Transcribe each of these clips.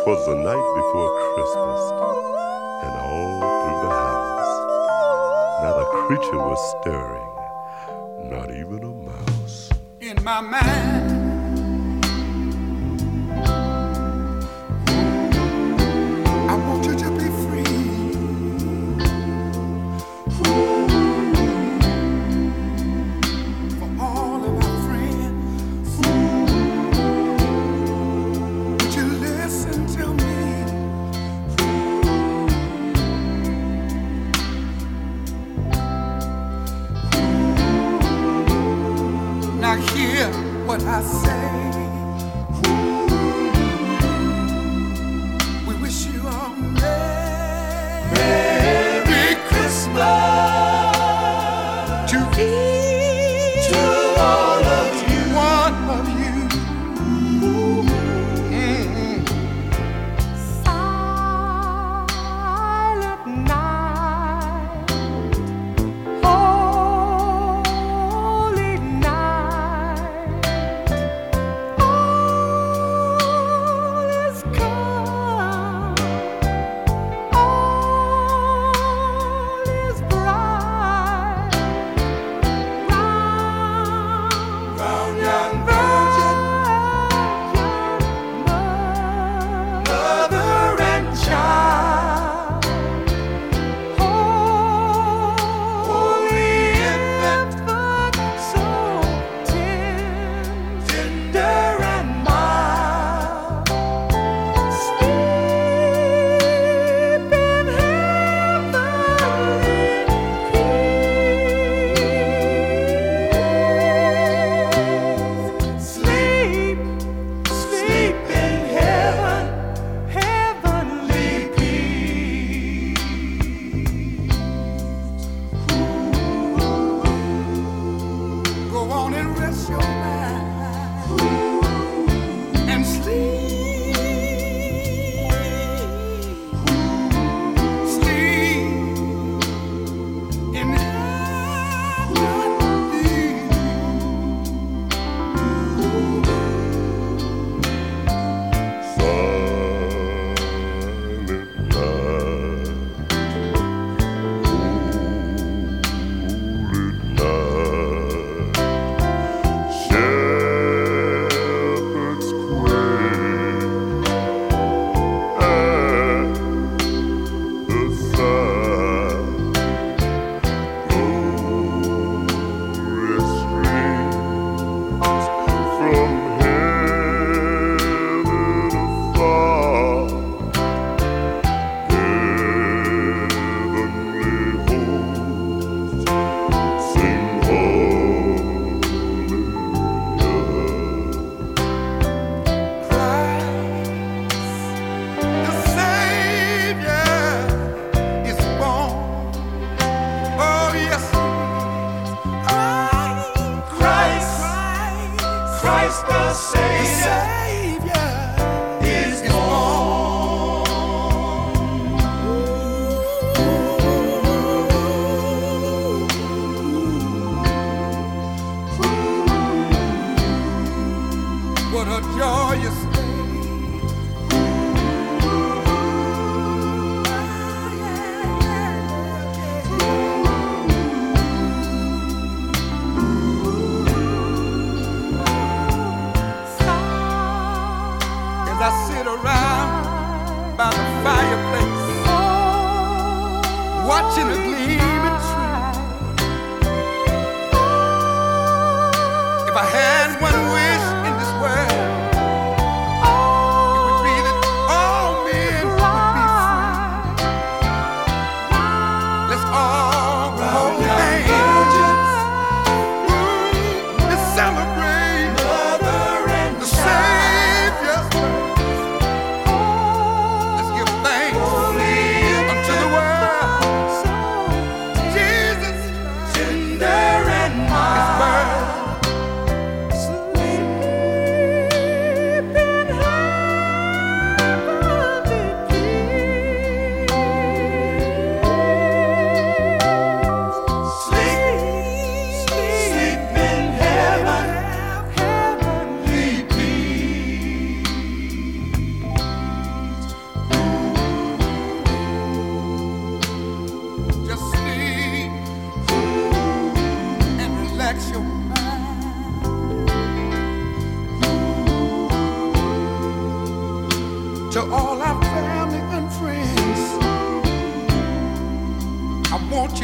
'Twas the night before Christmas, and all through the house not a creature was stirring, not even a mouse. In my mind, I want you to be free. For all of our friends, would you listen to me? Now hear what I say. We wish you a Merry Christmas to each to all of you, one of you. Silent night, holy night, all is calm, all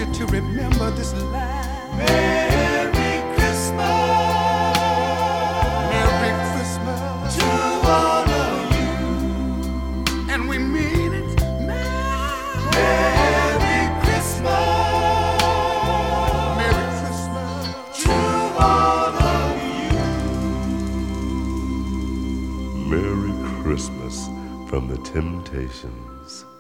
you to remember this line. Merry Christmas. Merry Christmas to all of you. And we mean it. Merry Christmas. Merry Christmas to all of you. Merry Christmas from the Temptations.